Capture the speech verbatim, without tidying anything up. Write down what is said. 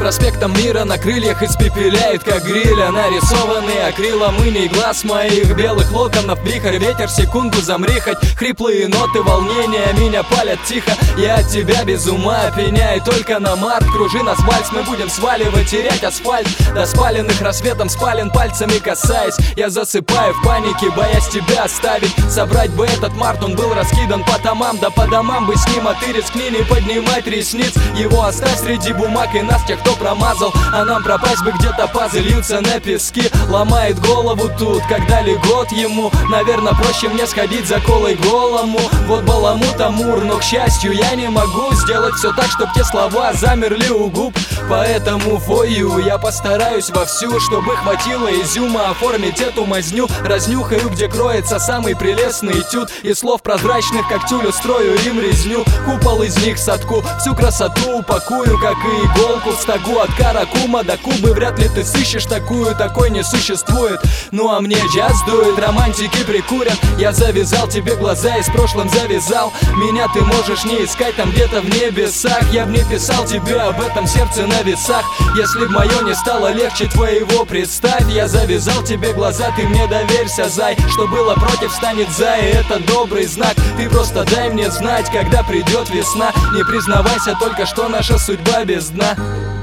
проспектом мира на крыльях испепеляет, как гриля. Нарисованный акрилом иней глаз моих белых локонов вихрь, ветер, секунду замри, хоть хриплые ноты волнения меня палят тихо. Я от тебя без ума пеняю, только на март кружи нас вальс. Мы будем сваливать, терять асфальт до спаленных рассветом спален, пальцами касаясь. Я засыпаю в панике, боясь тебя оставить. Собрать бы этот март, он был раскидан по томам, да по домам бы с ним, а ты рискни не поднимать ресниц. Его оставь среди бумаг и нас, тех, кто промазал, а нам пропасть бы где-то, пазы льются на пески. Ломает голову тут, когда ли год ему. Наверное, проще мне сходить за колой голому. Вот баламут Амур, но, к счастью, я не могу сделать все так, чтоб те слова замерли у губ. Поэтому вою я постараюсь вовсю, чтобы хватило изюма оформить эту мазню. Разнюхаю, где кроется самый прелестный этюд, и слов прозрачных, как тюль, устрою им резню. Купол из них сотку, всю красоту упакую, как и иголку в стогу. От Каракума до Кубы вряд ли ты сыщешь такую, такой не существует. Ну а мне джаз дует, романтики прикурят. Я завязал тебе глаза и с прошлым завязал. Меня ты можешь не искать там где-то в небесах. Я б не писал тебе об этом, сердце на весах. Если б мое не стало легче твоего, представь. Я завязал тебе глаза, ты мне доверься, зай. Что было против, станет за, и это добрый знак. Ты просто дай мне знать, когда придет весна. Не признавайся только, что наша судьба без дна.